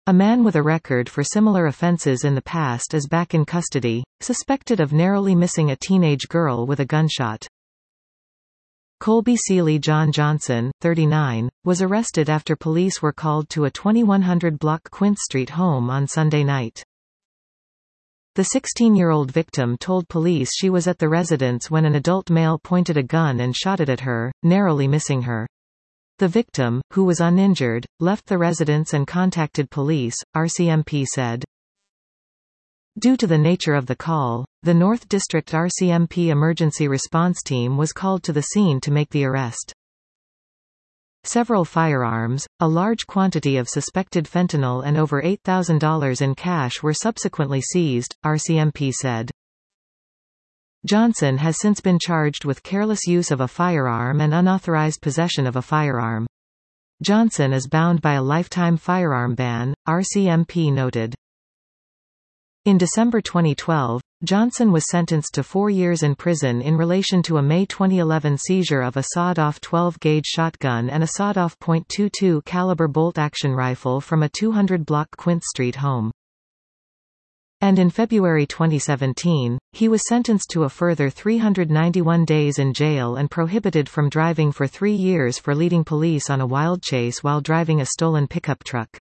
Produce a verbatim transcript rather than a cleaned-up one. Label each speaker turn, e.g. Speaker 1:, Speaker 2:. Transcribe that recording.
Speaker 1: A man with a record for similar offenses in the past is back in custody, suspected of narrowly missing a teenage girl with a gunshot. Colby Seeley John Johnson, thirty-nine, was arrested after police were called to a twenty-one hundred block Quint Street home on Sunday night. The sixteen-year-old victim told police she was at the residence when an adult male pointed a gun and shot it at her, narrowly missing her. The victim, who was uninjured, left the residence and contacted police, R C M P said. Due to the nature of the call, the North District R C M P emergency response team was called to the scene to make the arrest. Several firearms, a large quantity of suspected fentanyl and over eight thousand dollars in cash were subsequently seized, R C M P said. Johnson has since been charged with careless use of a firearm and unauthorized possession of a firearm. Johnson is bound by a lifetime firearm ban, R C M P noted. In December twenty twelve, Johnson was sentenced to four years in prison in relation to a May twenty eleven seizure of a sawed-off twelve gauge shotgun and a sawed-off point two two caliber bolt-action rifle from a two hundred block Quint Street home. And in February twenty seventeen, he was sentenced to a further three hundred ninety-one days in jail and prohibited from driving for three years for leading police on a wild chase while driving a stolen pickup truck.